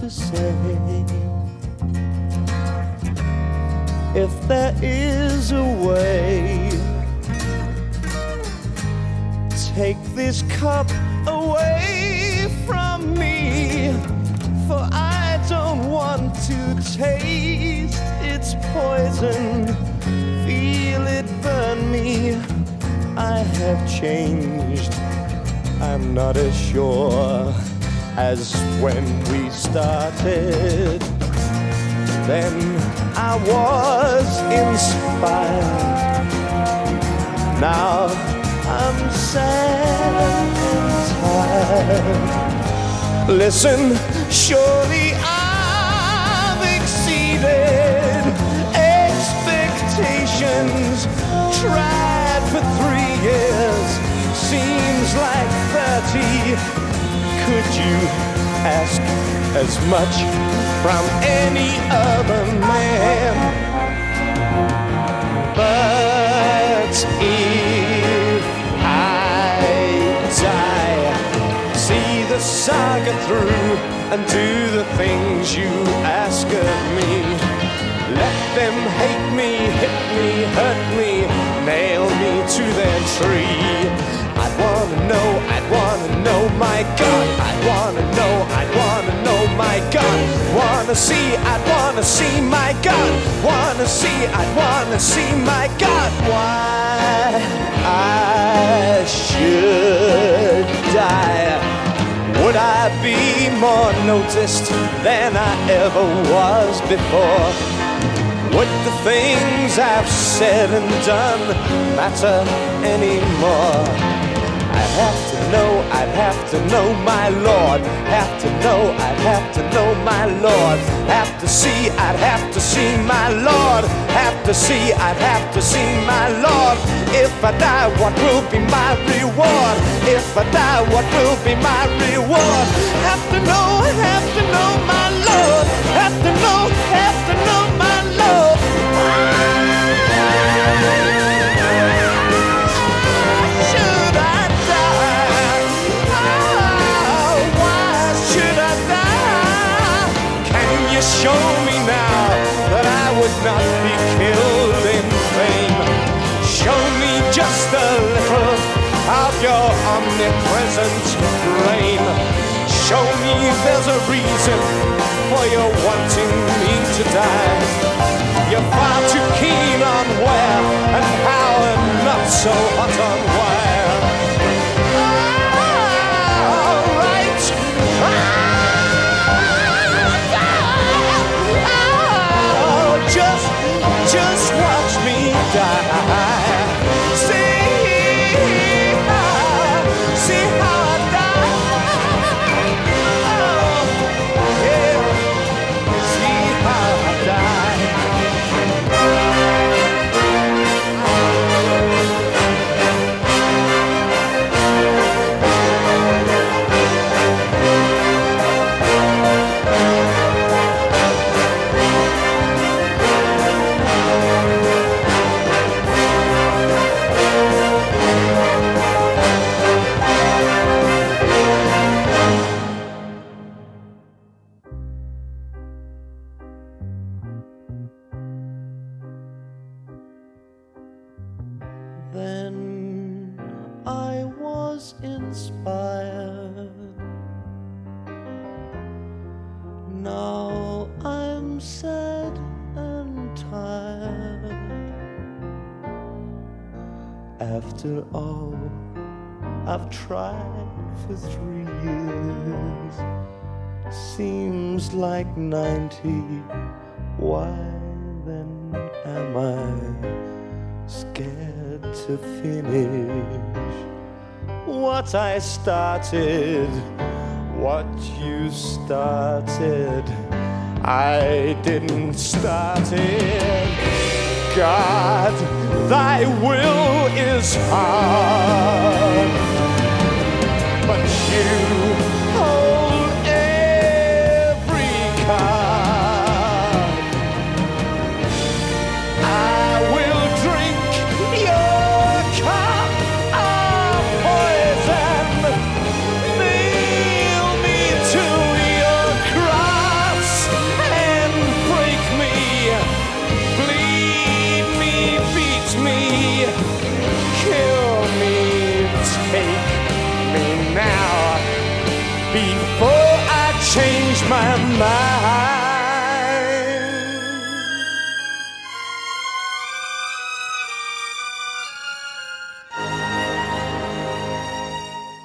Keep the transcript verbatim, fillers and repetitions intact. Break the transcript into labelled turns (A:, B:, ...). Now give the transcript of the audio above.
A: to say. If there is a way, take this cup away from me, for I don't want to taste its poison, feel it burn me. I have changed, I'm not as sure as when we started. Then I was inspired, now I'm sad and tired. Listen, surely I've exceeded expectations. Tried for three years, seems like thirty. Could you ask as much from any other man? But if I die, see the saga through and do the things you ask of me. Let them hate me, hit me, hurt me, nail me to their tree. I'd wanna know, I'd wanna know, my God. I'd wanna know, I'd wanna know, my God. Wanna see, I'd wanna see, my God. Wanna see, I'd wanna see, my God. Why I should die? Would I be more noticed than I ever was before? Would the things I've said and done matter anymore? I'd have to know, I'd have to know, my Lord. Have to know, I'd have to know, my Lord. Have to see, I'd have to see, my Lord. Have to see, I'd have to see, my Lord. If I die, what will be my reward? If I die, what will be my reward? Have to know, have to know, my Lord. Have to know, have to know, my Lord. Should I die? Oh, why should I die? Can you show me now that I would not be killed in vain? Show me just a little of your omnipresent brain. Show me there's a reason for your wanting me to die. You're far too keen on where and how and not so hot on where. All right. Oh, just, just watch me die. See how, see how I die. Oh, yeah. See how I die. Then I was inspired. Now I'm sad and tired. After all I've tried for three years, seems like ninety. Why then am I scared to finish what I started? What you started, I didn't start it. God, thy will is hard, but you